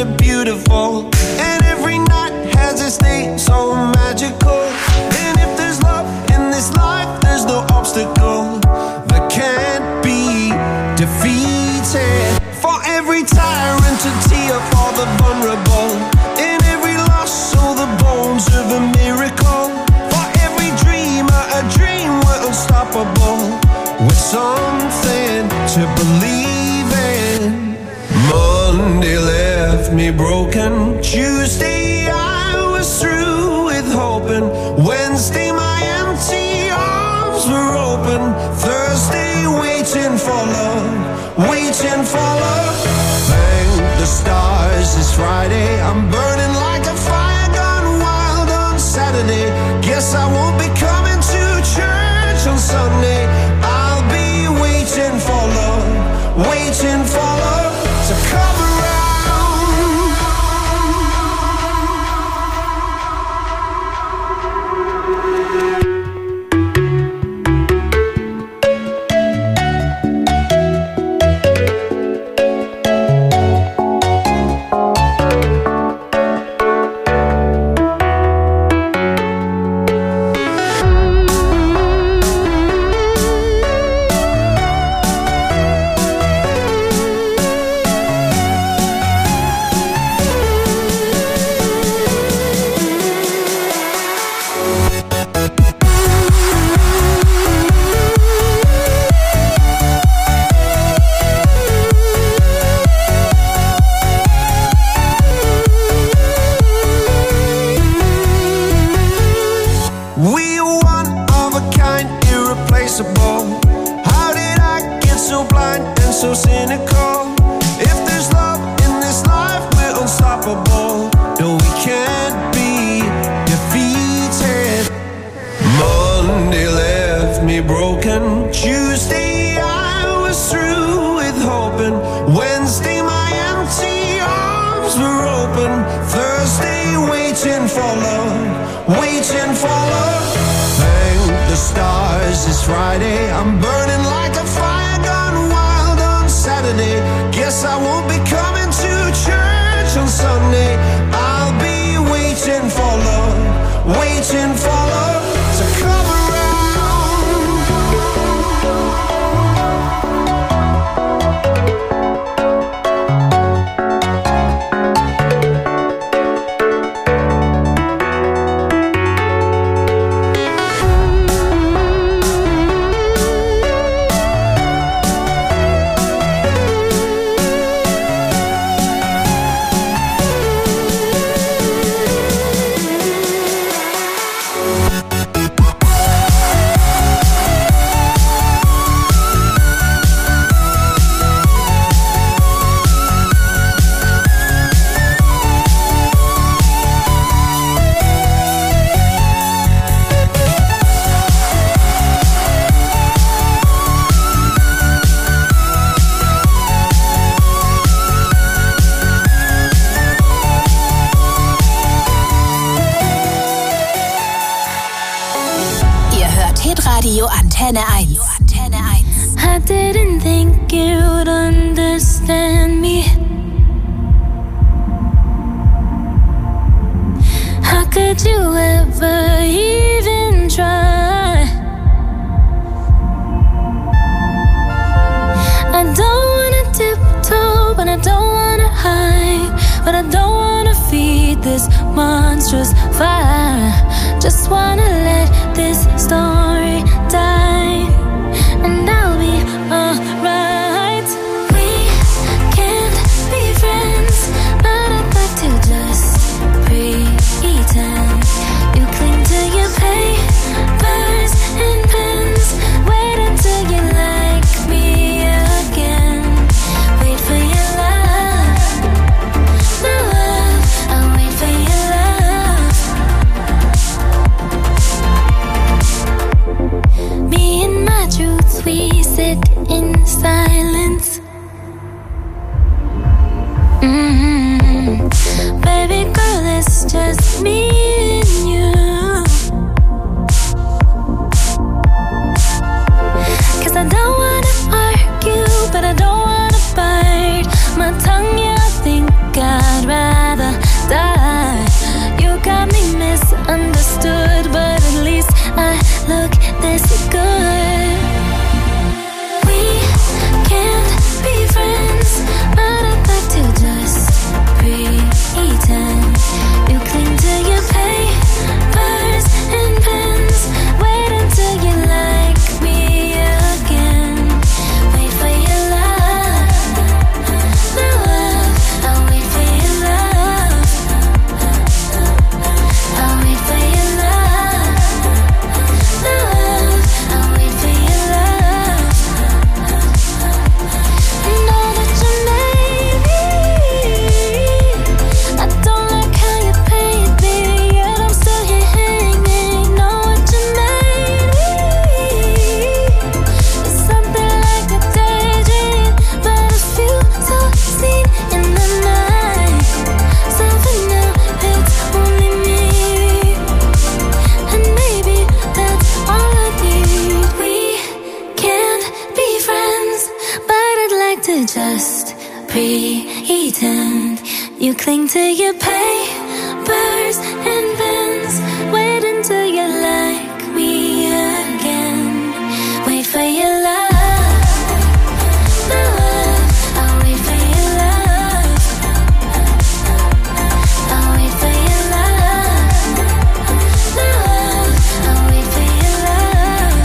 kinda beautiful. And every night has its day so magical. And if there's love in this life, there's no obstacle that can't be defeated. For every tyrant to tear for the vulnerable. In every loss, all the bones of a miracle. For every dreamer, a dream we're unstoppable. With something to believe in. Monday left me broken. Tuesday I was through with hoping. Wednesday my empty arms were open. Thursday waiting for love, waiting for love. Thank the stars it's Friday. I'm burning like a fire gone wild on Saturday. Guess I won't be coming to church on Sunday. I'll be waiting for love, waiting for love to come around. Radio Antenne 1. I didn't think you'd understand me. How could you ever even try? I don't wanna tiptoe, but I don't wanna hide. But I don't wanna feed this monstrous fire. Just wanna let this story die, and I'll be alright. We can't be friends, but I'd like to just pretend. You cling to your papers and pens. Wait until you like me again. Wait for your love, my love. I'll wait for your love. just pretend. You cling to your papers and pens. Wait until you like me again. Wait for your love. I'll wait for your love. I'll wait for your love. I'll wait for your love.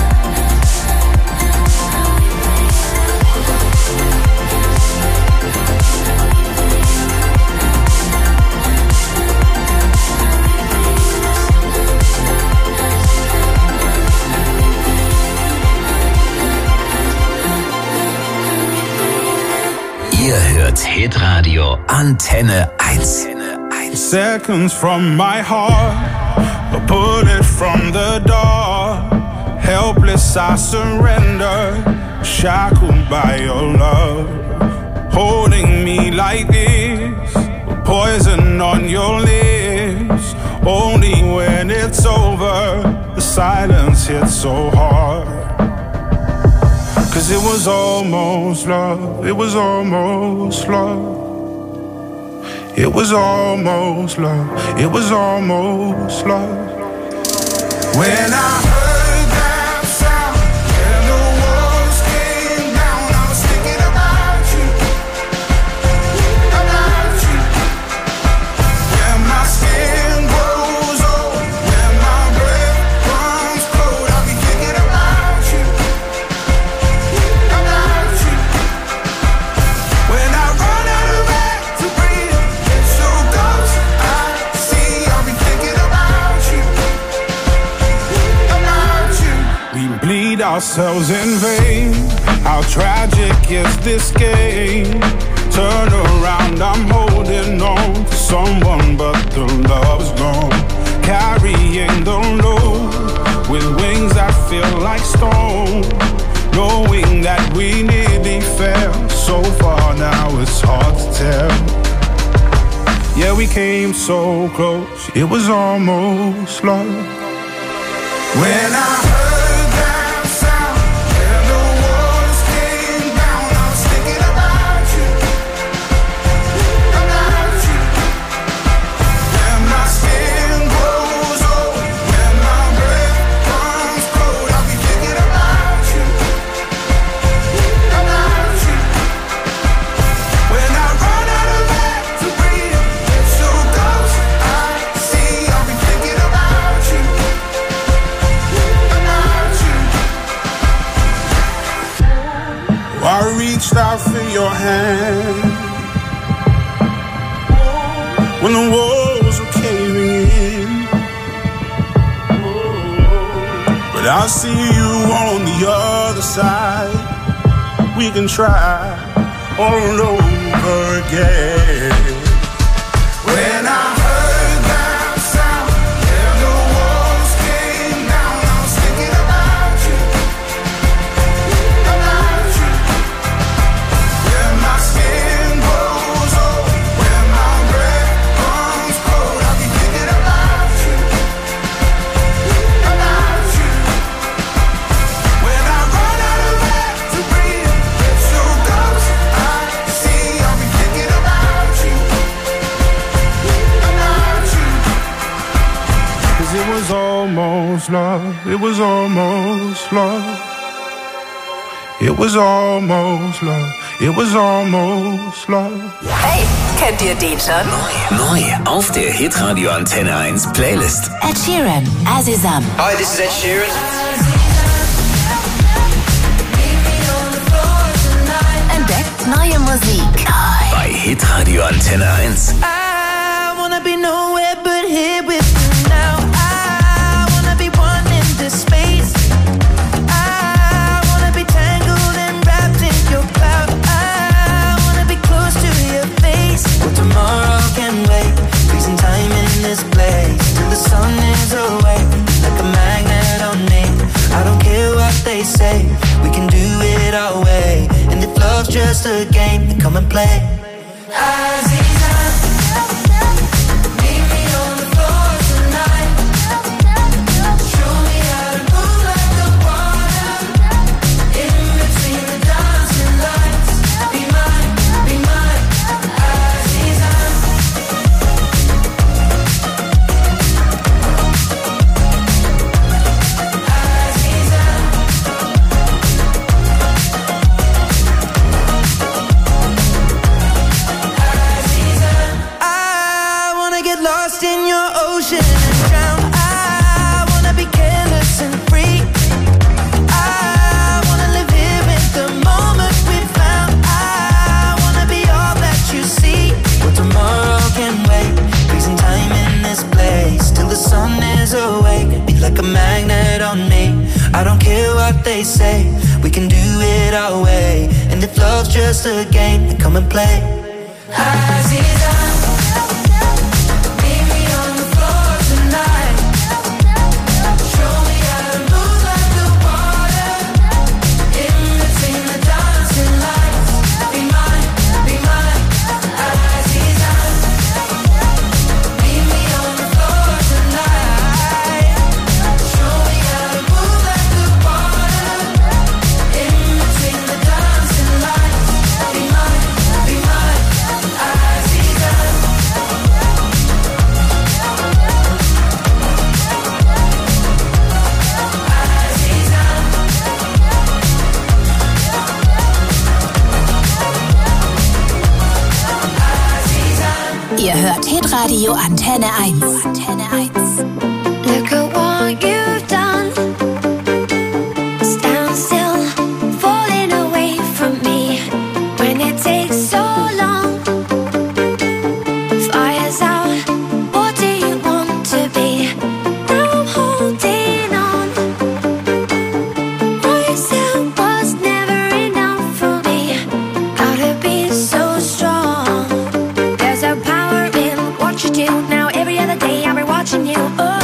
Ihr hört Hitradio Antenne 1. Seconds from my heart, a bullet from the dark. Helpless I surrender, shackled by your love. Holding me like this, poison on your lips. Only when it's over, the silence hits so hard. 'Cause it was almost love, it was almost love. It was almost love, it was almost love. When I heard that sound and the walls came down, I was thinking about you. When my skin grows old, when my breath runs cold, I'll be thinking about you. When I run out of air to breathe, it's so close I see, I'll be thinking about you. We bleed ourselves in vain. How tragic is this game? Turn around, I'm holding on to someone, but the love's gone. Carrying the load with wings that feel like stone. Knowing that we nearly fell so far, now it's hard to tell. Yeah, we came so close, it was almost love. When I heard that sound and the walls came down, I was thinking about you. When my skin grows old, when my breath runs cold, I'll be thinking about you. When I run out of air to breathe, it's so close I see, I'll be thinking about you. I reached out for your hand when the walls were caving in, but I see you on the other side. We can try all over again. When I heard that sound and the walls came down, I was thinking about you. When my skin grows old, when my breath comes cold, I'll be thinking about you. When I run out of air to breathe, it's so close I see, I'll be thinking about you. 'Cause it was almost love, it was almost love. It was almost love, it was almost love. Hey, kennt ihr den schon? Neu auf der Hitradio Antenne 1 Playlist. Ed Sheeran, Azizam. Hi, this is Ed Sheeran. Entdeckt neue Musik. Bei Hitradio Antenne 1. I wanna be nowhere but here with you now. I wanna be one in this space. I wanna be tangled and wrapped in your cloud. I wanna be close to your face. Well, tomorrow can wait. Freezing time in this place till the sun is away. Like a magnet on me. I don't care what they say. We can do it our way. And if love's just a game, then come and play. Aziza, meet me on the floor tonight. Show me how to move like the water. In between the dancing lights. Be my just a game, then come and play. Aziza, meet me on the floor tonight. Show me how to move like the water in between the dancing lights. Be mine, Aziza. Meet me on the floor tonight. Show me how to move like the water in between the dancing lights. Be mine, Aziza. Ihr hört Hitradio Antenne 1. Look at what you've done. Stand still, falling away from me. When it takes so long, fire's out. What do you want to be? Now I'm holding on. What you said was never enough for me. Gotta be so strong. There's a power in what you do. Now every other day I'll be watching you. Oh.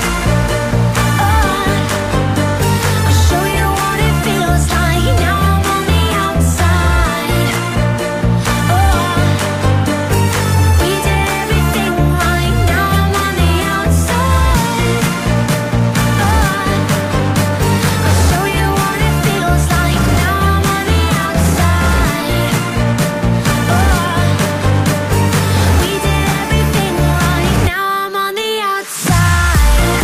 I'll show you what it feels like. Now I'm on the outside. Oh, we did everything right. Now I'm on the outside. Oh, I'll show you what it feels like. Now I'm on the outside. Oh, we did everything right. Now I'm on the outside.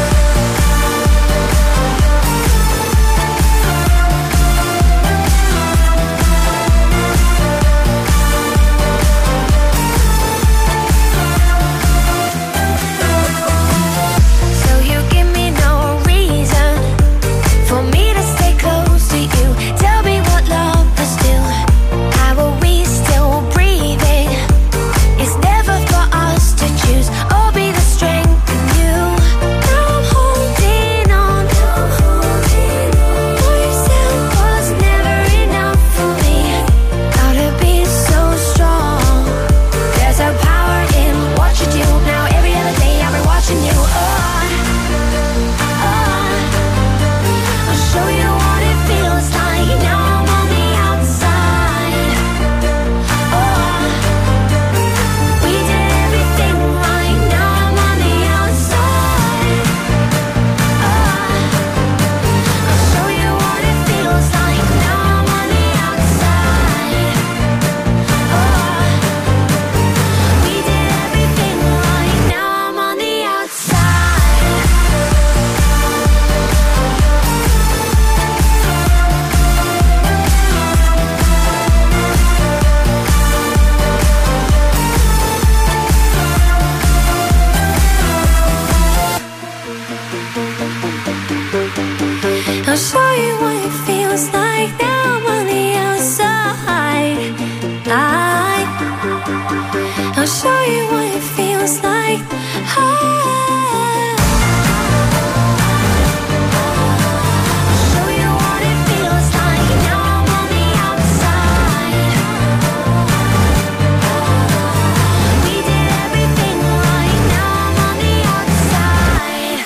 So you give me no reason for me to stay close to you. Tell me what love is do. How are we still breathing? It's never for us to choose. I'll be the strength in you. Now I'm holding on. What you said was never enough for me. Gotta be so strong. There's a power in what you do. Now every other day I'll be watching you. I'll show you what it feels like. Now I'm on the outside. Oh, we did everything right. Now I'm on the outside. I'll show you what it feels like. Now I'm on the outside. Oh, we did everything right. Now I'm on the outside. I'll show you what it feels like. Now I'm on the outside. I'll show you what it feels like. Show you what it feels like. Now I'm on the outside. We did everything right. Now I'm on the outside.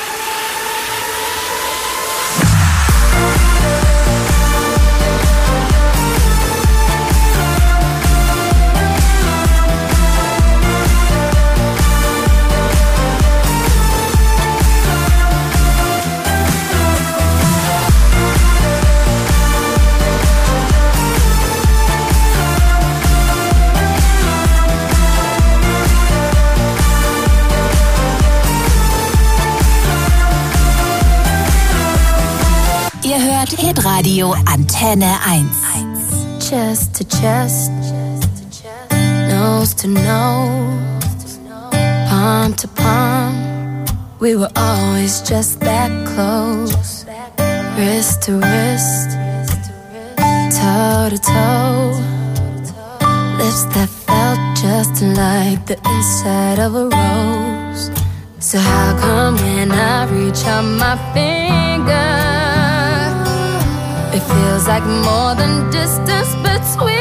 Ihr hört Hitradio Antenne 1. Chest to chest, nose to nose, palm to palm. We were always just that close. Wrist to wrist, toe to toe. Lips that felt just like the inside of a rose. So how come when I reach out my finger, it feels like more than distance between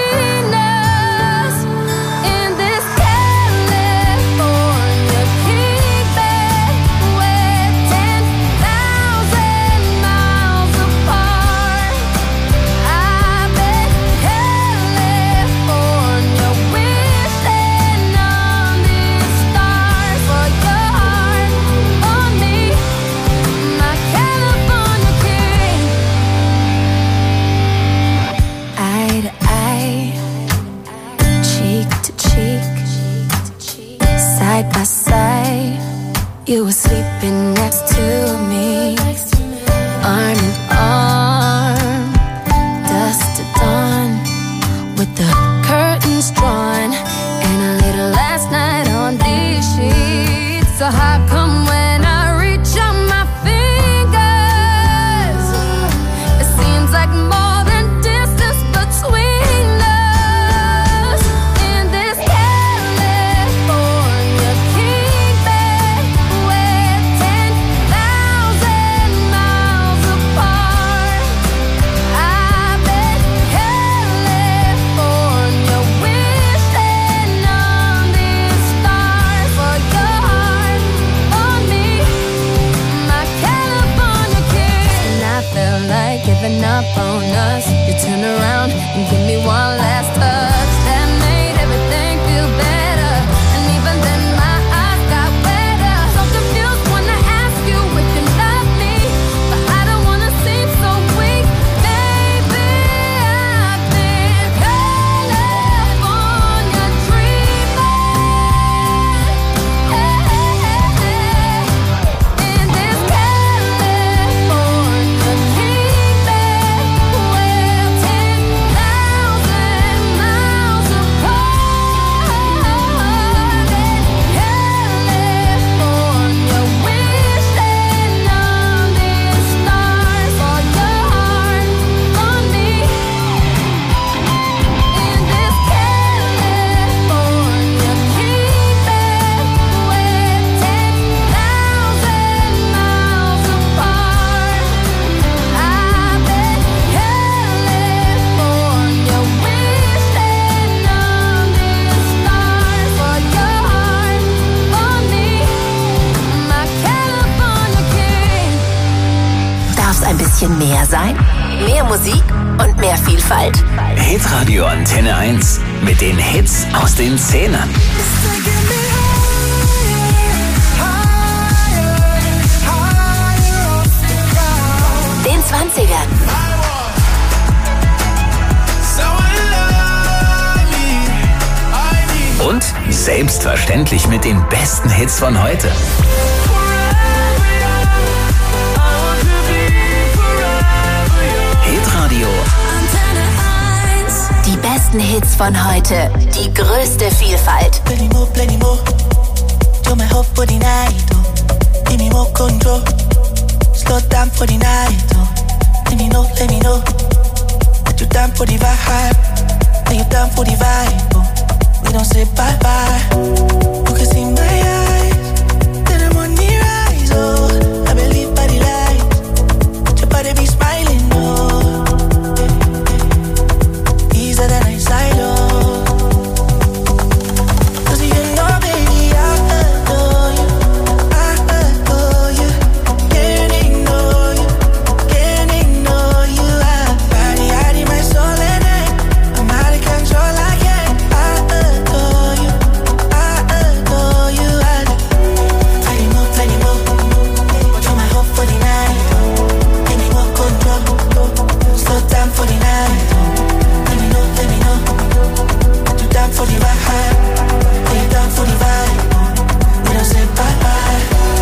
with the curtains drawn, and I laid last night on these sheets. So how come when I reach out my fingers, it seems like more than distance between us in this California king bed, we're 10,000 miles apart. I bet California wishing on these stars for your heart on me, my California king. And I felt like giving up on us. You turn around and give me one last touch that made everything feel better. And even then my eyes got wetter. So confused when I ask you if you love me, but I don't wanna seem so weak. Baby, I've been California dreaming, in this California king bed, we're 10,000 miles apart. California wishing on these stars for your heart on me, in this California king bed, we're 10,000 miles apart. I bet California wishing on these stars for your heart on me, my California king. Darf's ein bisschen mehr sein? Mehr Musik und mehr Vielfalt. Hitradio Antenne 1 mit den Hits aus den 10ern. Den 20ern. Und selbstverständlich mit den besten Hits von heute. Hitradio Die besten Hits von heute. Die größte Vielfalt. Plenty more. Do my hope for the night, oh. Give me more control. Slow down for the night, oh. Let me know. That you down for the vibe. Are you down for the vibe, oh. We don't say bye-bye. You can see my eyes. Then I'm on the rise, oh. I believe by the light. Your body be smiling, oh. Easier than I silo. Cause you know, baby, I adore you. Can't ignore you. I body in my soul and I'm out of control. I can't. I adore you. Plenty more. Throw my hope for the night. Give me more control. Slow down for the night. Let me know. You down for the ride? Are you down for the vibe? We don't say bye-bye.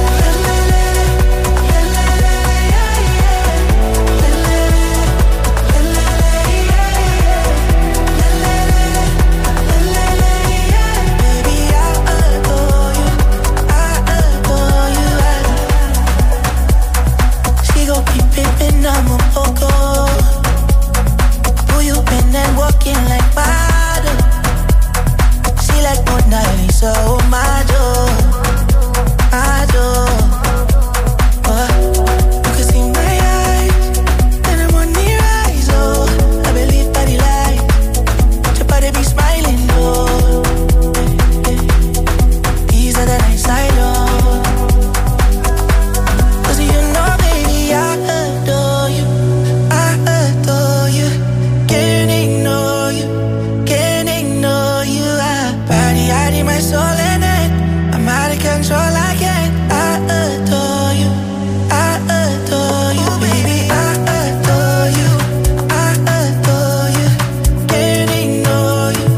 Baby, I adore you. She gon' keep pimpin', I'm a poco. Who you been and walking like bottle? She like Mona Lisa, oh my door. You can see my eyes, and I'm on the rise, oh. I believe by the light, your body be smiling, oh. Easier than I silo. Cause you know, baby, I adore you. Can't ignore you. I body in my soul and I'm out of control. I can't. I adore you. Baby, I adore you. Can't ignore you.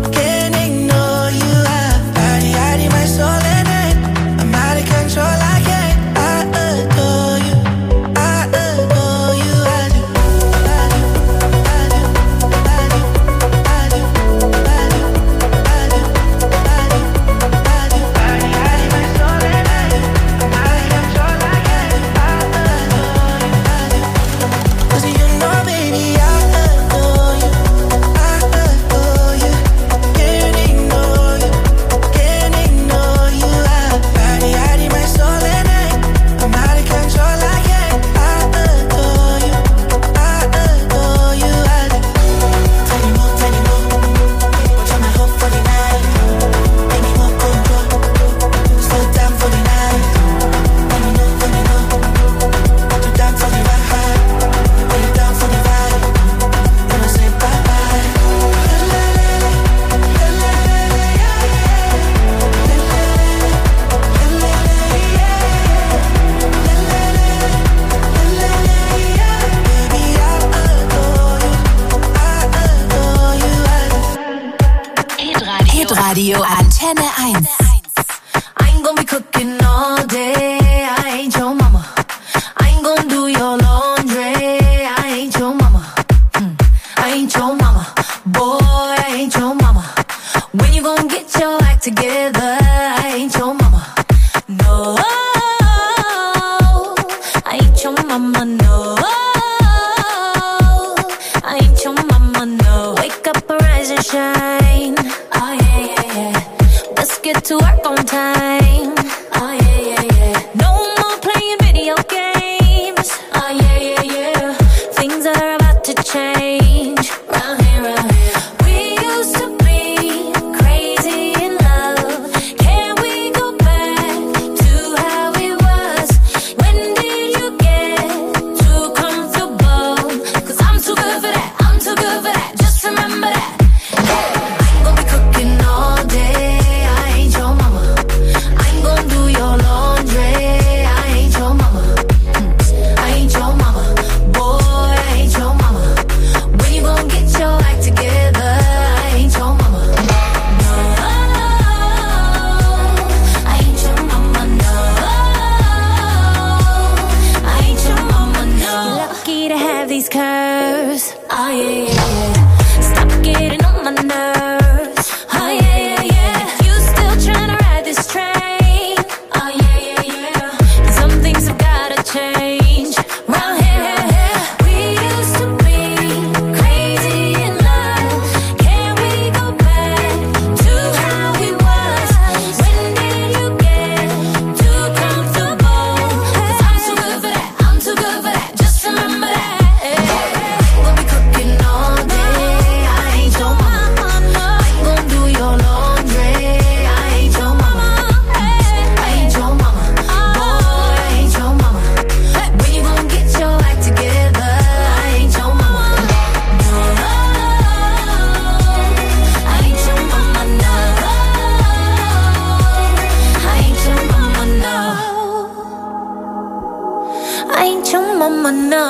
I body in my soul and I'm out of control. I can't. I adore you. I do. Hitradio Antenne 1. I ain't gonna be cooking all day. I ain't your mama. I ain't gonna do your laundry. I ain't your mama. I ain't your mama. Boy, I ain't your mama. When you gonna get your act together? I ain't your mama. No, I ain't your mama. No, I ain't your mama. No, wake up, arise and shine. Oh yeah, yeah, yeah. Let's get to work on time. Oh yeah, yeah, yeah. No more playing video games. Oh yeah, yeah, yeah. Things are about to change. Round here, round here. We used to be crazy in love. Can we go back to how it was? When did you get too comfortable? 'Cause I'm too good for that. I'm too good for that. Just remember that. Hey, I ain't gonna be cooking all day. I ain't your mama. I ain't gonna do your laundry. I ain't your mama. I ain't your mama. Boy, I ain't your mama. When you gonna get your act together? I ain't your mama. No, I ain't your mama. No, I ain't your mama. No. You're lucky to have these curves. Oh yeah, yeah, yeah. Stop getting on my nerves. Oh yeah, yeah, yeah. If you still trying to ride this train. Oh yeah, yeah, yeah. Some things have gotta change. Round here, we used to be crazy in love. Can we go back to how it was? When did you get too comfortable? 'Cause I'm too good for that. I'm too good for that. Just remember that. We'll be cooking all day. I ain't your mama. I ain't gonna do your laundry. I ain't your mama. I ain't your mama. Boy, I ain't your mama. When you gonna get your act together? I ain't your mama. No, I ain't your mama. No, I ain't your mama. No, I ain't your mama. No.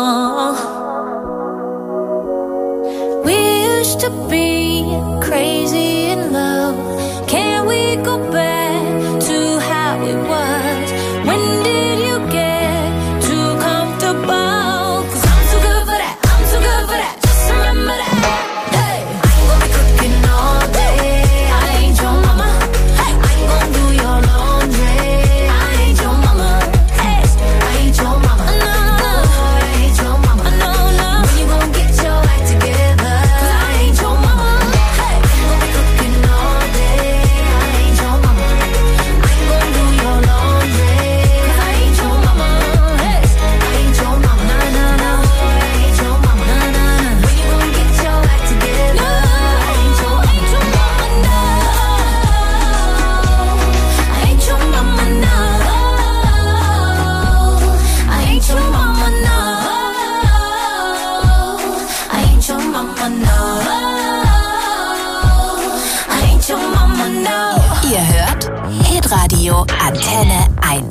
We used to be crazy in love. Can we go back to how it was? When did you get too comfortable? 'Cause I'm too good for that. I'm too good for that. Just remember that. Hey, I ain't gonna be cooking all day. I ain't your mama. Hey, I ain't gonna do your laundry. I ain't your mama. Hey, I ain't your mama. No, I ain't your mama. No, no. When you gonna get your act together? 'Cause I ain't your mama. Hey, I ain't gonna be cooking all day. I ain't your mama. I ain't gonna do your laundry. 'Cause I ain't your mama. Hey, I ain't your mama. No, no, no. I ain't your mama. No, no, no. When you gonna get your act together? I ain't your mama. No, I ain't your mama. No, I ain't your mama. No, I ain't your mama. No, I ain't your mama. No. Ihr hört Hitradio Antenne 1.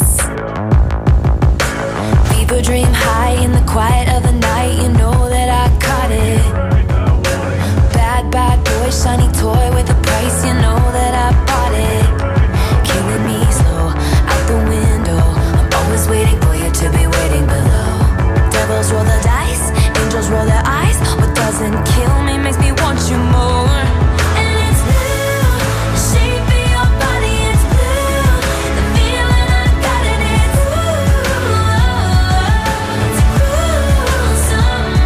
People dream high in the quiet of the night. You know that I caught it. Bad, bad boy, shiny toy with a price. You know that I bought it. Killing me slow, out the window. I'm always waiting for you to be waiting below. Devils roll the dice, angels roll their eyes. What doesn't kill me makes me want you more. And it's blue, the shape of your body is blue. The feeling I got it, it's ooh, it's a cruel summer.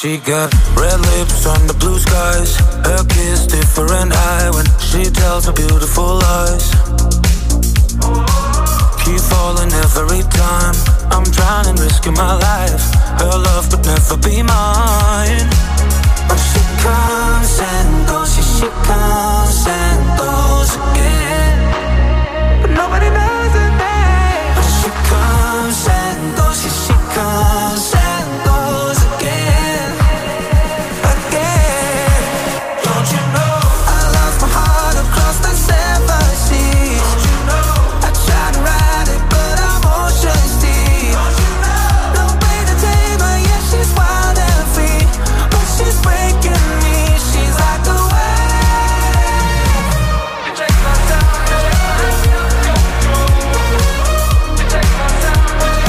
She got red lips on the blue skies. Her kiss different high when she tells her beautiful lies. Keep falling every time. I'm drowning, risking my life. Her love could never be mine. But she comes and goes, yeah, she comes and goes again. But nobody knows her name. But she comes and goes, yeah, she comes and goes again. Again. Don't you know I lost my heart across the 7 seas? Don't you know I tried to ride it, but I'm ocean's deep. Don't you know no way to tame her, yeah, she's wild and free. But she's breaking me, she's like a wave. You take my time, you take my time,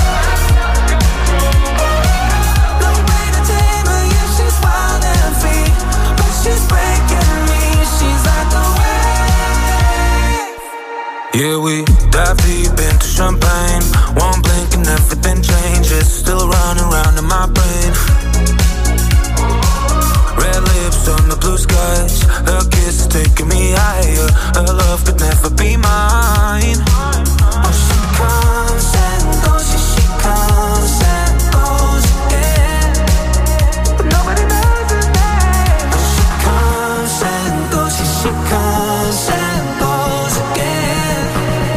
no way to tame her, yeah, she's wild and free. But she's breaking me, she's like a wave. Yeah, we dive deep into champagne. One blink and everything changes. Still running round in my brain. Red lips on the blue skies. Her kiss is taking me higher. Her love could never be mine. Oh, she comes and goes, yeah, she comes and goes again. But nobody knows her name. Oh, she comes and goes, yeah, she comes and goes again.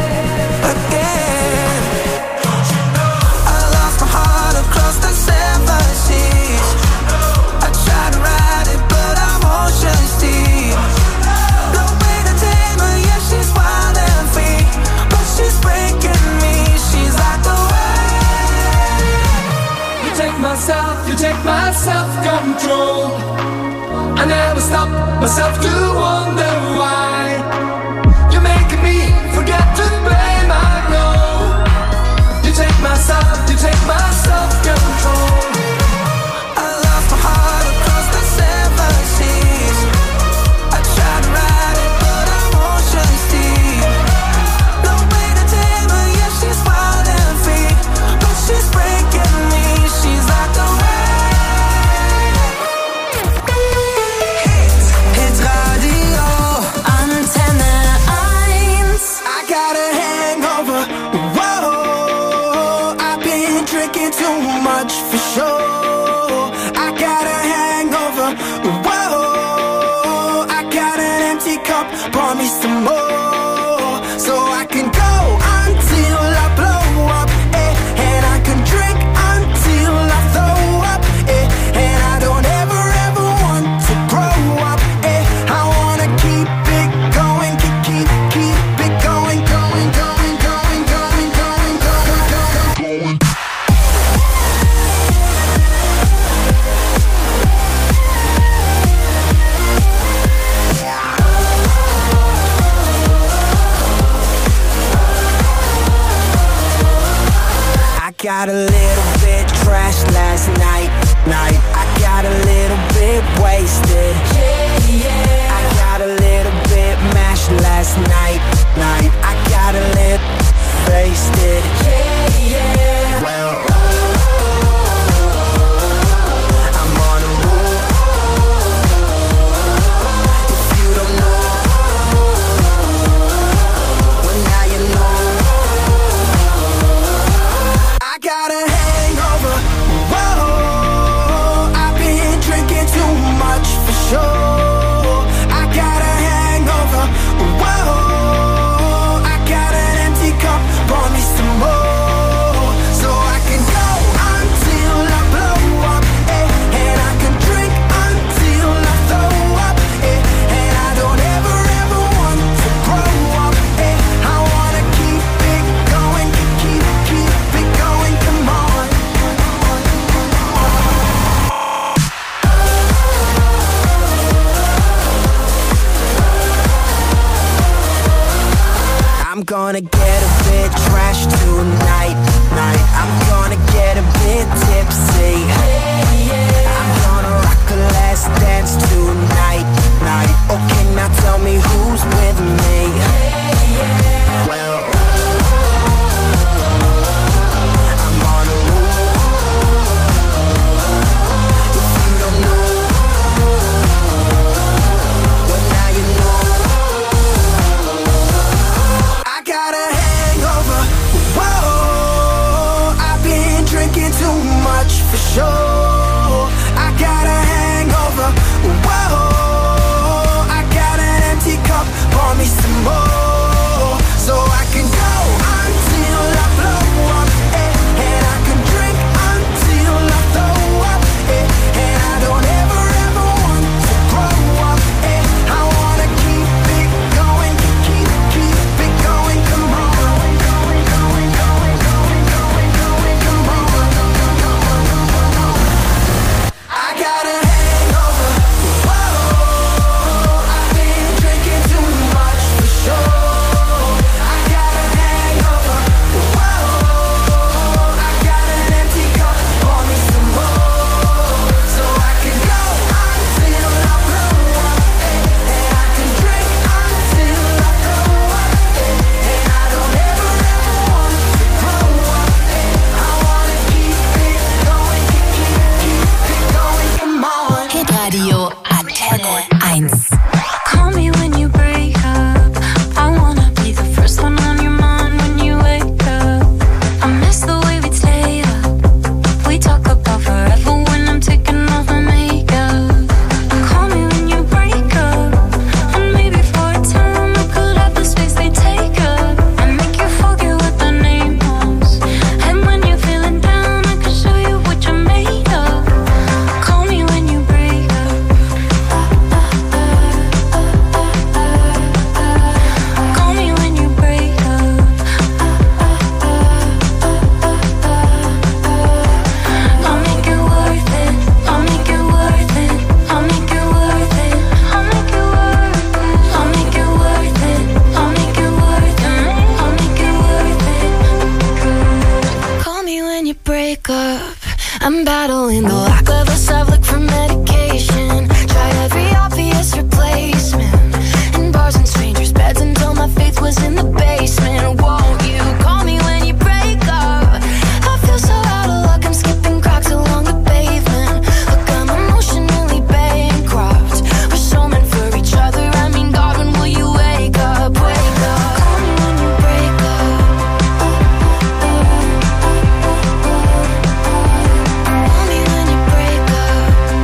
Again. Don't you know I lost my heart across the 7 seas? I tried to ride it, but I'm ocean's deep. No way to tame her, yeah, she's wild and free. But she's breaking me, she's like a wave. You take my self-control. I never stop myself to wonder why. You're making me forget to blame, I know. You take my self-control. I lost my heart across the 7 seas. I tried to ride it, but I'm ocean's deep. No way to tame her, yeah, she's wild and free. But she's breaking me, she's like a wave. Hits radio. Antenne 1. I got a hangover. Whoa, I've been drinking too much for sure. I got a hangover. Whoa, I got an empty cup. Pour me some more, so I can go until I blow up. And I can drink until I throw up. And I don't ever want to grow up. I wanna keep it going, keep it going, going. I got a little bit trashed last night. I got a little bit wasted. I got a little bit mashed last night. I got a little wasted. Well, I'm on a roll. If you don't know, well now you know. I got a hangover. Whoa, I've been drinking too much for sure. I got a hangover. Whoa, I got an empty cup. Pour me some more, so I can go until I blow up. And I can drink until I throw up. And I don't ever want to grow up. I wanna keep it going, keep it going. Come on. I'm gonna get a bit trashed tonight. I'm gonna get a bit tipsy. I'm gonna rock the last dance tonight. Okay, now tell me who's with me. Well, I'm on a roll. If you don't Hitradio Antenne 1. Call me when you break up. I wanna be the first one on your mind when you wake up. I miss the way we'd stay up. We talk about forever when I'm taking off my makeup. Call me when you break up. And maybe for a time I could have the space they take up. And make you forget what the name was. And when you're feeling down I can show you what you're made of. Call me when you break up. Call me when you break up. I'll make it worth it. I'll make it worth it. I'll make it worth it. I'll make it worth it. I'll make it worth it. I'll make it worth it. I'll make it worth it. Call me when you break up. I'm battling the lack of a self, look for medication. Tried every obvious replacement in bars and strangers' beds until my faith was in the basement. Won't you call me when you break up? I feel so out of luck, I'm skipping cracks along the pavement. Look, I'm emotionally bankrupt. We're so meant for each other. I mean, God, when will you wake up? Wake up. Call me when you break up. Call me when you break up.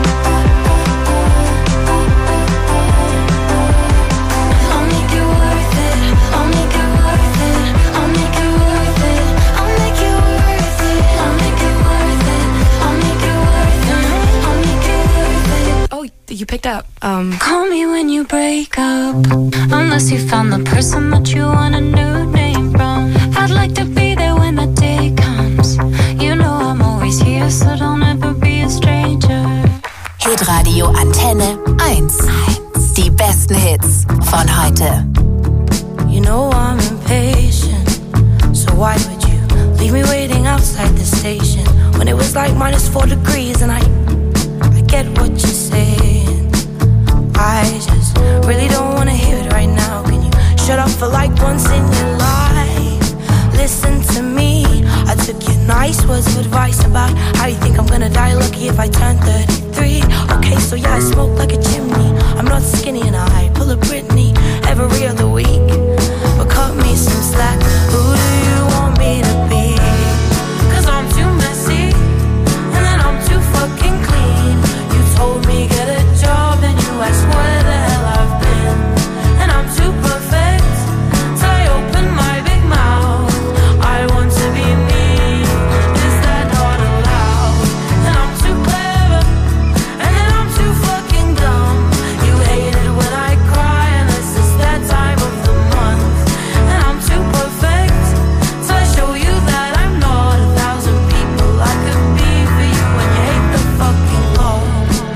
I'll make it worth it. I'll make it worth it. I'll make it worth it. I'll make it worth it. I'll make it worth it. I'll make it worth it. I'll make it worth it. Oh, you picked up. Call me when you break up. Unless you found the person that you want a new name from. I'd like to be there when the day comes. You know I'm always here, so don't ever be a stranger. Hitradio Antenne 1. Die besten Hits von heute. You know I'm impatient, so why would you leave me waiting outside the station when it was like -4 degrees? And I get what you're saying. I just really don't wanna hear it right now. Can you shut up for like once in your life? Listen to me. I took your nice words of advice about how you think I'm gonna die lucky if I turn 33. Okay, so yeah, I smoke like a chimney. I'm not skinny and I pull a Britney every other week. But cut me some slack. Who do you want me to be? 'Cause I'm too messy and then I'm too fucking clean. You told me get a job and you asked where the hell I've been. And I'm too perfect, so I open my big mouth. I want to be me, is that not allowed? And I'm too clever, and then I'm too fucking dumb. You hate it when I cry, unless it's that time of the month. And I'm too perfect, so I show you that I'm not 1,000 people I could be for you. And you hate the fucking Lord.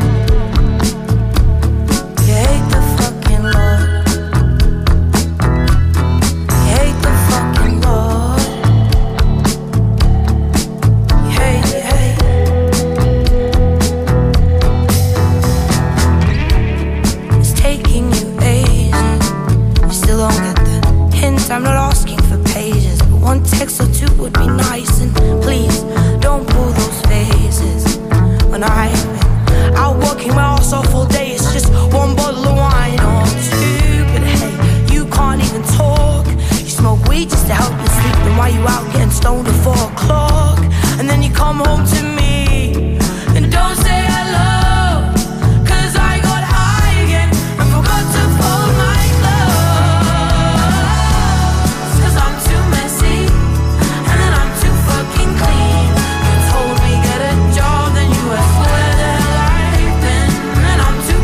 You hate the fucking Lord. You hate the fucking Lord. You hate, you hate. It's taking you ages. You still don't get the hint. I'm not asking for pages, but one text or two would be nice. And please don't pull those faces when I've been out working my ass off all day. It's just one bottle of wine or two. But hey, you can't even talk. You smoke weed just to help you sleep. Then why you out getting stoned at 4 o'clock? And then you come home to me and don't say hello. 'Cause I got high again and forgot to fold my clothes. 'Cause I'm too messy and then I'm too fucking clean. You told me get a job, then you asked where the hell I've been. And I'm too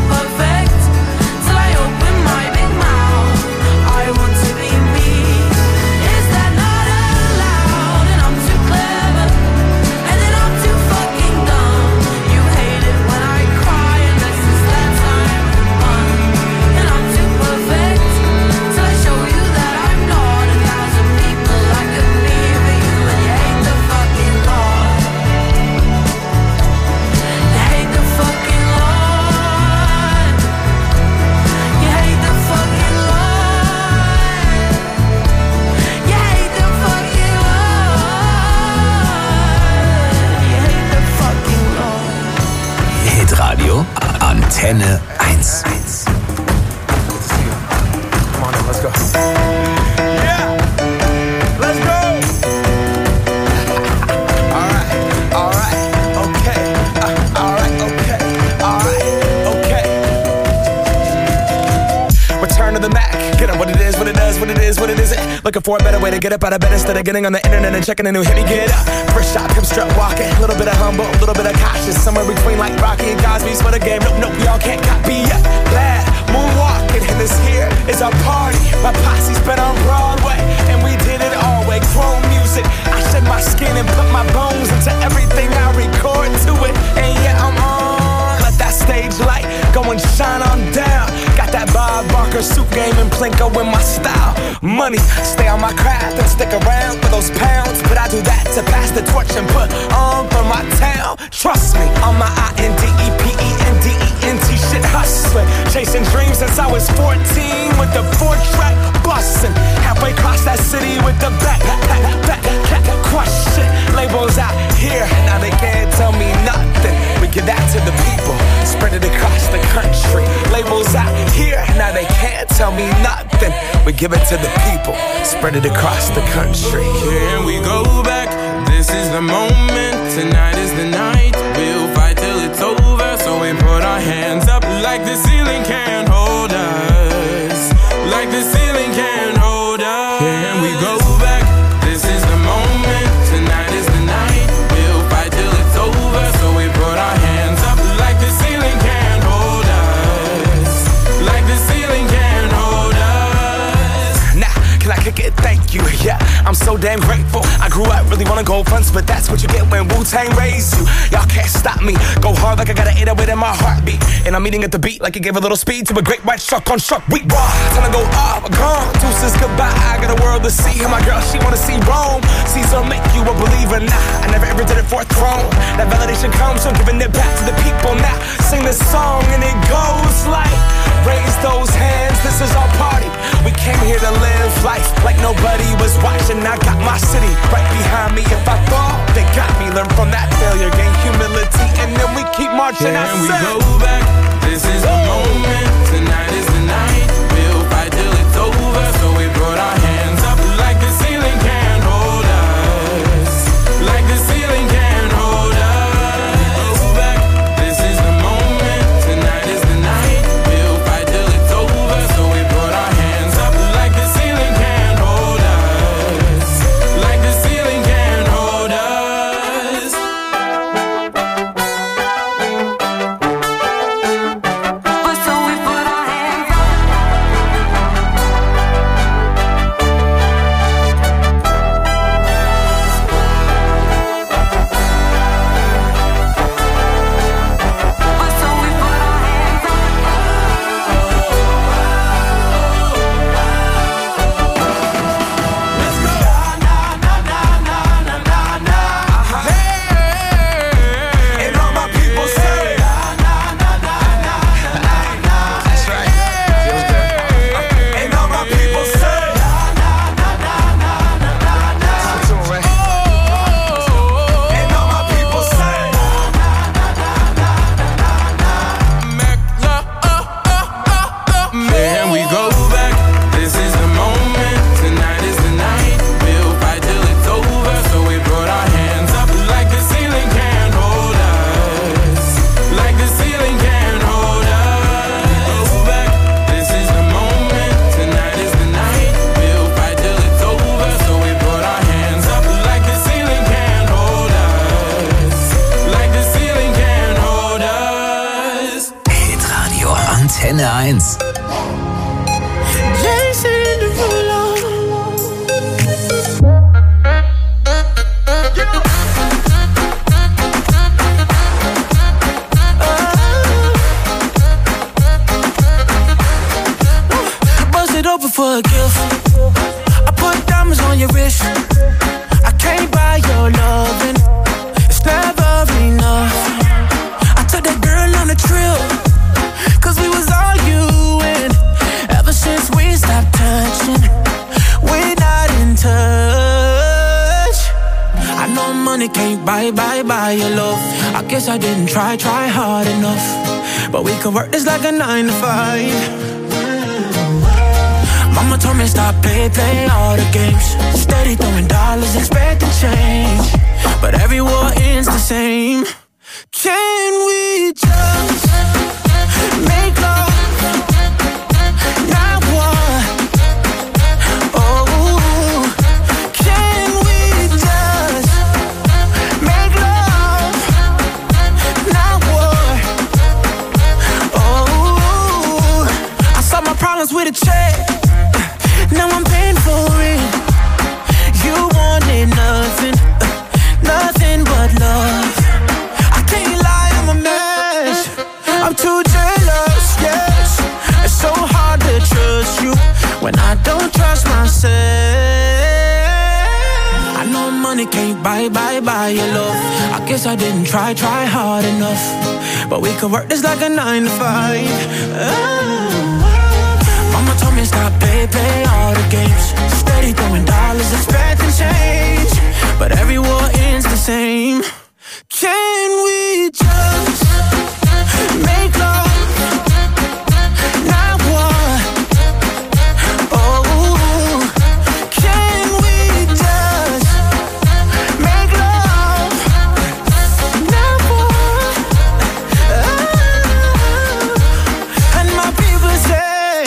Hitradio Antenne 1. Come on in, let's go. Yeah, let's go. All right, okay. All right, okay. Return to the Mac. Get up what it is, what it does, what it is, what it isn't. Looking for a better way to get up out of bed instead of getting on the internet and checking a new hit. Me get up, first shot, hip strut walking. A little bit of humble, a little bit of cautious. Somewhere between like Rocky and Cosby's for the game. Nope, y'all can't copy yet. Glad moonwalking, and this here is our party. My posse's been on Broadway, and we did it all way. Chrome music, I shed my skin and put my bones into everything I record to it. And yeah, I'm on. Let that stage light go and shine on down. Got that Bob Barker suit game and Plinko in my style. Money, stay on my craft and stick around for those pounds. But I do that to pass the torch and put on for my town. Trust me, on my INDEPENDENT shit hustling. Chasing dreams since I was 14 with the 4-track bustin'. Halfway across that city with the back crush shit. Labels out here, now they can't tell me nothing. We give that to the people, spread it across the country. Labels out here, now they can't tell me nothing. We give it to the people, spread it across the country. Can we go back? This is the moment, tonight is the night. We'll fight till it's over, so we put our hands up like the ceiling can't hold us. Like the ceiling can't hold us. Can we go back? This is the moment, tonight is the night. We'll fight till it's over, so we put our hands up like the ceiling can't hold us. Like the ceiling can't hold us. Nah, can I kick it? Thank you, yeah, I'm so damn grateful. I grew up really wanna go fronts, but that's what you get when Wu-Tang raised you. Y'all can't stop me, go hard like I got an 808 in my heartbeat. And I'm eating at the beat like it gave a little speed to a great white shark on shark week. Raw, time to go off, gone, deuces goodbye. I got a world to see, and my girl, she wanna see Rome. Caesar make you a believer, nah, I never ever did it for a throne. That validation comes from giving it back to the people. Now, sing this song and it goes like, raise those hands, this is our party. We came here to live life like nobody was watching. I got my city right behind me. If I fall, they got me. Learn from that failure, gain humility, and then we keep marching. Can we go back? This is the moment, tonight is the night. We'll fight till it's over, so we put our hands up like the ceiling can't hold us. Like the ceiling can't hold us. Go back, this is the moment, tonight is the night. We'll fight till it's over, so we put our hands up like the ceiling can't hold us. Like the ceiling can't hold us. Antenne 1. Open for a gift. I put diamonds on your wrist. I can't buy your loving. It's never enough. I took that girl on a trip, 'cause we was arguing. Ever since we stopped touching, we're not in touch. I know money money can't buy your love. I guess I didn't try hard enough. But we can work this like a 9 to 5. Mama told me stop play all the games. Steady throwing dollars, expecting change. But every war ends the same. Can we just make love? Not war. Oh, can we just make love? Not war. Oh, I solved my problems with a check. Now I'm paying for it. You wanted nothing, nothing but love. I can't lie, I'm a mess. I'm too jealous, yes. It's so hard to trust you when I don't trust myself. I know money can't buy your love. I guess I didn't try hard enough. But we could work this like a 9 to 5. Mama told me stop play all the games. Steady throwing dollars, expecting change. But every war ends the same. Can we just make love? Not war. Oh, can we just make love? Not war. Oh. And my people say,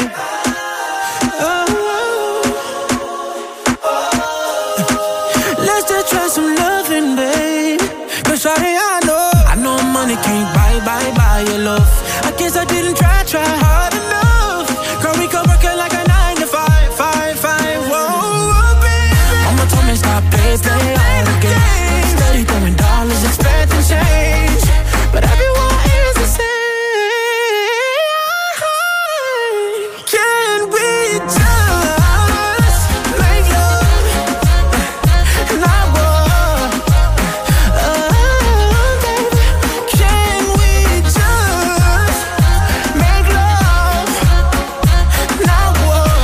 let's just try some loving, babe. Cause shawty, I know money can't buy your love. I guess I didn't try hard enough. Girl, we could work it like a 9 to 5. Whoa, baby. Mama told me stop play all the games. Steady throwing dollars, expecting change. But everyone is the same. Can we just make love? Not war. Baby, can we just make love? Not war.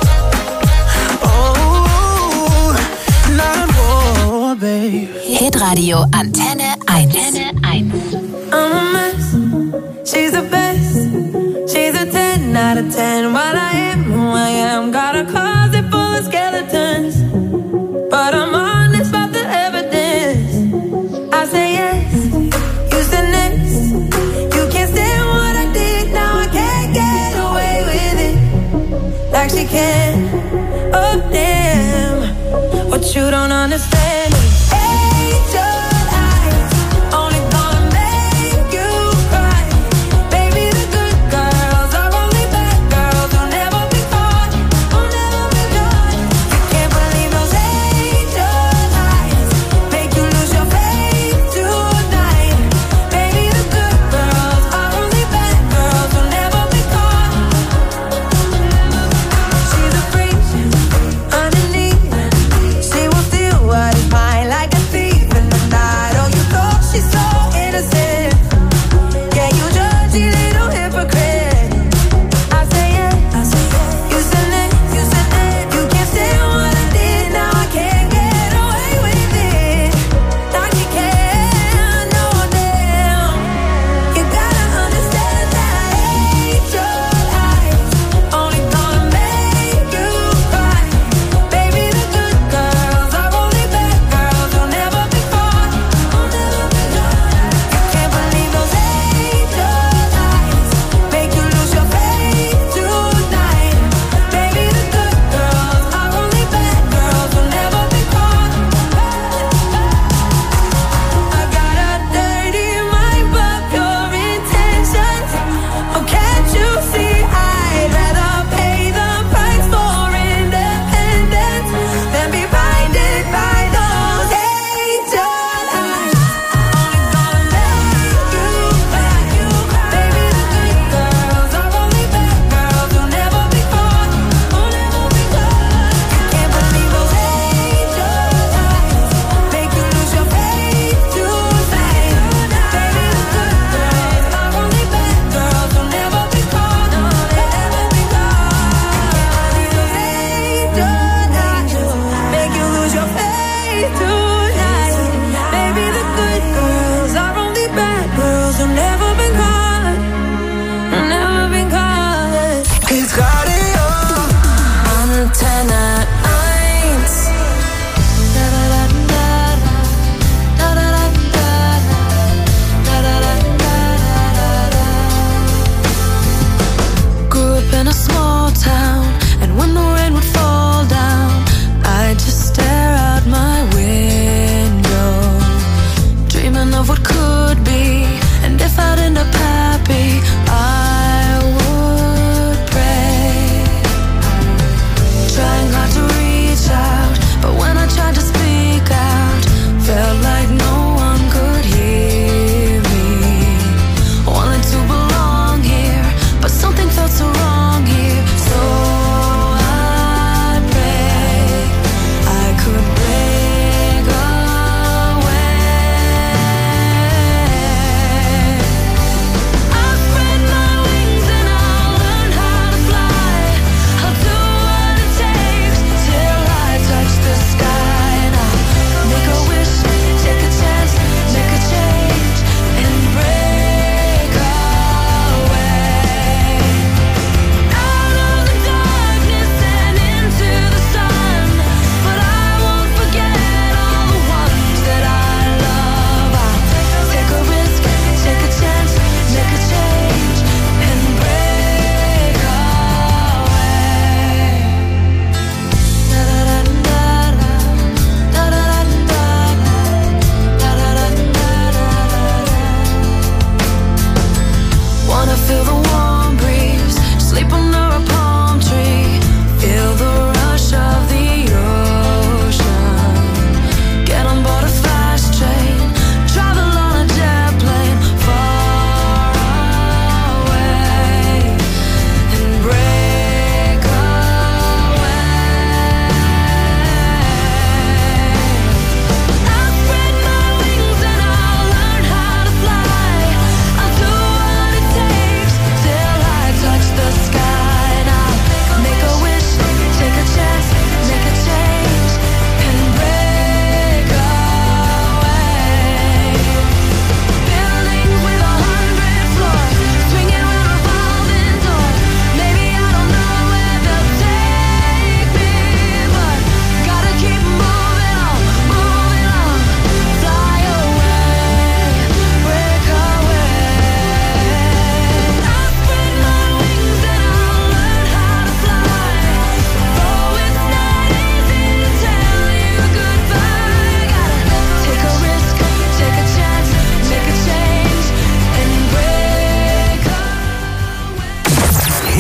Oh, not war, baby. Hitradio Antenne 1. I'm a mess. She's the best. She's a 10 out of 10. What I am, who I am. Got a closet full of skeletons. But I'm honest about the evidence. I say yes. You said next. You can't stand what I did. Now I can't get away with it. Like she can. Oh, damn. What you don't understand is angel eyes. Only gonna make you cry. Baby, the good girls are only bad girls. Who'll never be caught. Who'll never be done. You can't believe those angel eyes. Make you lose your faith tonight. Baby, the good girls are only bad girls. Who'll never be caught. She's a freak underneath. She will steal what is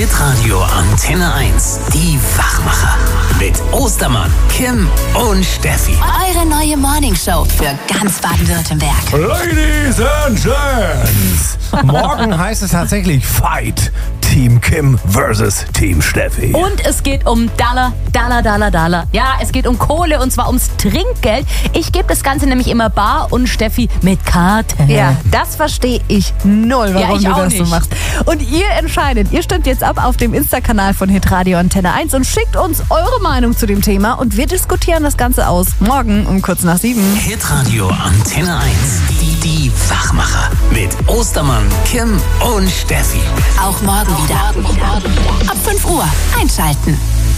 Hitradio Antenne 1. Die Wachmacher. Mit Ostermann, Kim und Steffi. Eure neue Morningshow für ganz Baden-Württemberg. Ladies and Gents, morgen heißt es tatsächlich Fight. Team Kim versus Team Steffi. Und es geht um Dollar. Ja, es geht um Kohle und zwar ums Trinkgeld. Ich gebe das Ganze nämlich immer bar und Steffi mit Karte. Ja, das verstehe ich null, warum du das so machst. Und ihr entscheidet. Ihr stimmt jetzt ab auf dem Insta-Kanal von Hitradio Antenne 1 und schickt uns eure Meinung zu dem Thema und wir diskutieren das Ganze aus. Morgen um kurz nach 7. Hitradio Antenne 1. Die Wachmacher. Mit Ostermann, Kim und Steffi. Auch morgen wieder. Ab 5 Uhr einschalten.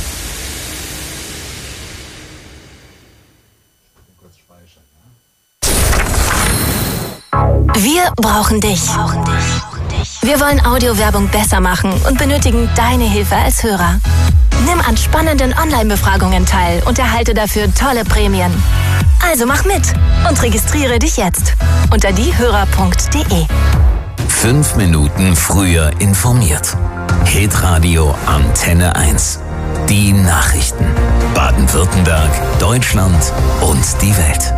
Wir brauchen dich. Wir wollen Audiowerbung besser machen und benötigen deine Hilfe als Hörer. Nimm an spannenden Online-Befragungen teil und erhalte dafür tolle Prämien. Also mach mit und registriere dich jetzt unter diehörer.de. 5 Minuten früher informiert. Hitradio Antenne 1. Die Nachrichten. Baden-Württemberg, Deutschland und die Welt.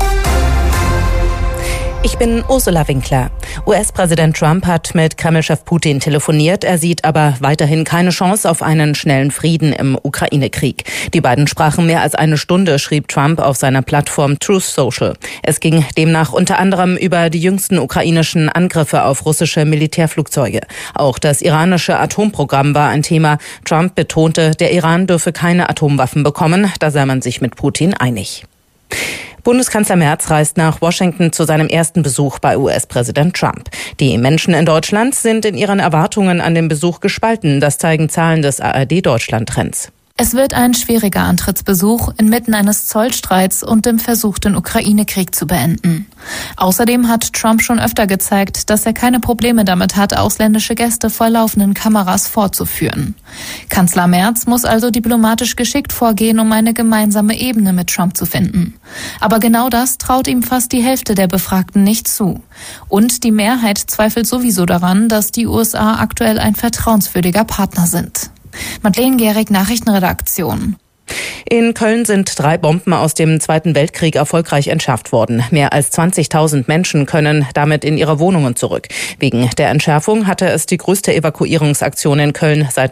Ich bin Ursula Winkler. US-Präsident Trump hat mit Kreml-Chef Putin telefoniert. Er sieht aber weiterhin keine Chance auf einen schnellen Frieden im Ukraine-Krieg. Die beiden sprachen mehr als eine Stunde, schrieb Trump auf seiner Plattform Truth Social. Es ging demnach unter anderem über die jüngsten ukrainischen Angriffe auf russische Militärflugzeuge. Auch das iranische Atomprogramm war ein Thema. Trump betonte, der Iran dürfe keine Atomwaffen bekommen. Da sei man sich mit Putin einig. Bundeskanzler Merz reist nach Washington zu seinem ersten Besuch bei US-Präsident Trump. Die Menschen in Deutschland sind in ihren Erwartungen an den Besuch gespalten. Das zeigen Zahlen des ARD-Deutschland-Trends. Es wird ein schwieriger Antrittsbesuch inmitten eines Zollstreits und dem Versuch, den Ukraine-Krieg zu beenden. Außerdem hat Trump schon öfter gezeigt, dass er keine Probleme damit hat, ausländische Gäste vor laufenden Kameras vorzuführen. Kanzler Merz muss also diplomatisch geschickt vorgehen, um eine gemeinsame Ebene mit Trump zu finden. Aber genau das traut ihm fast die Hälfte der Befragten nicht zu. Und die Mehrheit zweifelt sowieso daran, dass die USA aktuell ein vertrauenswürdiger Partner sind. Madeleine Gehrig, Nachrichtenredaktion. In Köln sind 3 Bomben aus dem Zweiten Weltkrieg erfolgreich entschärft worden. Mehr als 20.000 Menschen können damit in ihre Wohnungen zurück. Wegen der Entschärfung hatte es die größte Evakuierungsaktion in Köln seit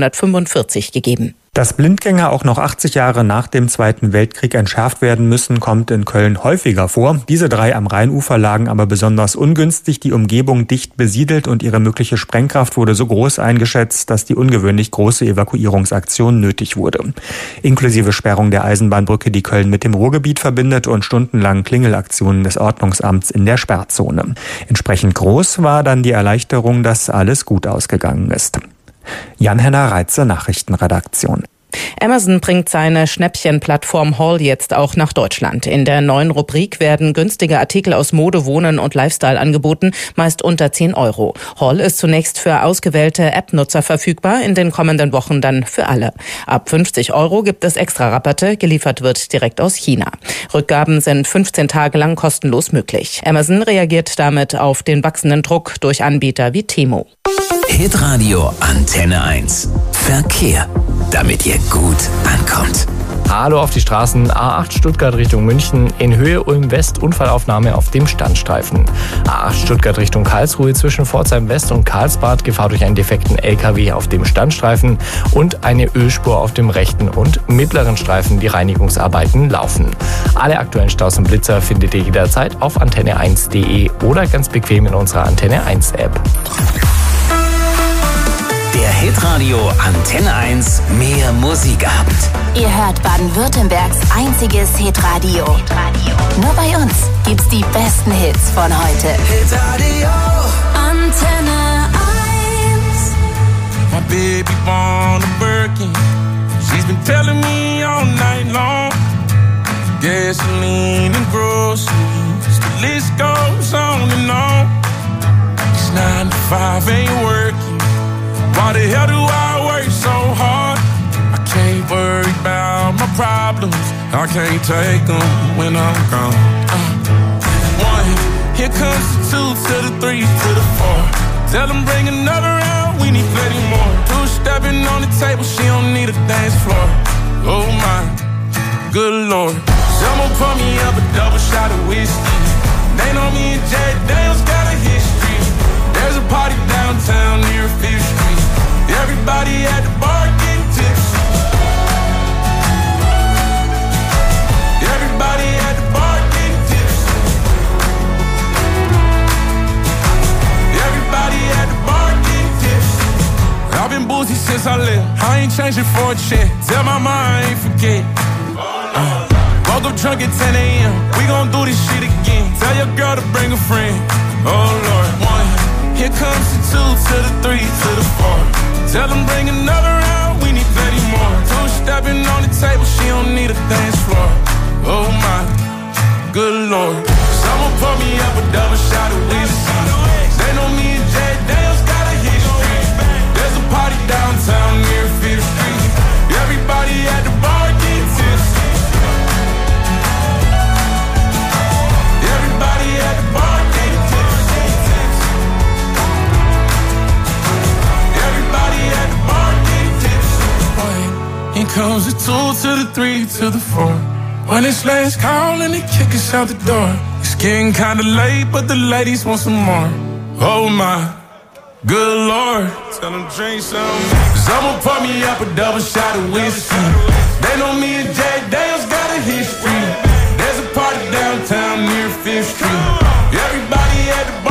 1945 gegeben. Dass Blindgänger auch noch 80 Jahre nach dem Zweiten Weltkrieg entschärft werden müssen, kommt in Köln häufiger vor. Diese 3 am Rheinufer lagen aber besonders ungünstig, die Umgebung dicht besiedelt und ihre mögliche Sprengkraft wurde so groß eingeschätzt, dass die ungewöhnlich große Evakuierungsaktion nötig wurde. Inklusive Sperrung der Eisenbahnbrücke, die Köln mit dem Ruhrgebiet verbindet und stundenlang Klingelaktionen des Ordnungsamts in der Sperrzone. Entsprechend groß war dann die Erleichterung, dass alles gut ausgegangen ist. Jan-Henner Reitze, Nachrichtenredaktion. Amazon bringt seine Schnäppchenplattform Haul jetzt auch nach Deutschland. In der neuen Rubrik werden günstige Artikel aus Mode, Wohnen und Lifestyle angeboten, meist unter 10 €. Haul ist zunächst für ausgewählte App-Nutzer verfügbar, in den kommenden Wochen dann für alle. Ab 50 € gibt es extra Rabatte, geliefert wird direkt aus China. Rückgaben sind 15 Tage lang kostenlos möglich. Amazon reagiert damit auf den wachsenden Druck durch Anbieter wie Temu. Hitradio Antenne 1. Verkehr, damit ihr gut ankommt. Hallo auf die Straßen. A8 Stuttgart Richtung München. In Höhe Ulm West Unfallaufnahme auf dem Standstreifen. A8 Stuttgart Richtung Karlsruhe zwischen Pforzheim West und Karlsbad. Gefahr durch einen defekten LKW auf dem Standstreifen. Und eine Ölspur auf dem rechten und mittleren Streifen. Die Reinigungsarbeiten laufen. Alle aktuellen Staus und Blitzer findet ihr jederzeit auf antenne1.de oder ganz bequem in unserer Antenne 1 App. Der Hitradio Antenne 1 Mehr Musikabend. Ihr hört Baden-Württembergs einziges Hitradio. Nur bei uns gibt's die besten Hits von heute. Hitradio Antenne 1. My baby born a Birkin. She's been telling me all night long. Gasoline and groceries. The list goes on and on. It's 9 to 5 ain't working. Why the hell do I work so hard? I can't worry about my problems. I can't take them when I'm gone. 1, here comes the 2 to the 3 to the 4. Tell them bring another round, we need plenty more. Two-stepping on the table, she don't need a dance floor. Oh my, good Lord. Someone pour me up a double shot of whiskey. They know me and Jay Daniels got a history. There's a party downtown near 5th Street. Everybody at the bar getting tipsy. Everybody at the bar getting tipsy. Everybody at the bar getting tipsy. I've been boozy since I left. I ain't changing for a check. Tell my mom I ain't forget. Woke up drunk at 10 a.m. We gon' do this shit again. Tell your girl to bring a friend. Oh Lord, 1. Here comes the 2 to the 3 to the 4. Tell them bring another round. We need plenty more. Two-stepping on the table. She don't need a dance floor. Oh my, good Lord. Someone pour me up a double shot of whiskey. They know me and Jay Daniels got a history. There's a party downtown near 5th Street. Everybody at the bar get tipsy. Everybody at the bar get tipsy. Everybody at the bar get tipsy. Here comes the 2 to the 3 to the 4. When it's last call and they kick us out the door. It's getting kinda late, but the ladies want some more. Oh my, good Lord. Tell them drink some. Someone pour me up a double shot of whiskey. They know me and Jay Daniels got a history. There's a party downtown near 5th Street. Everybody at the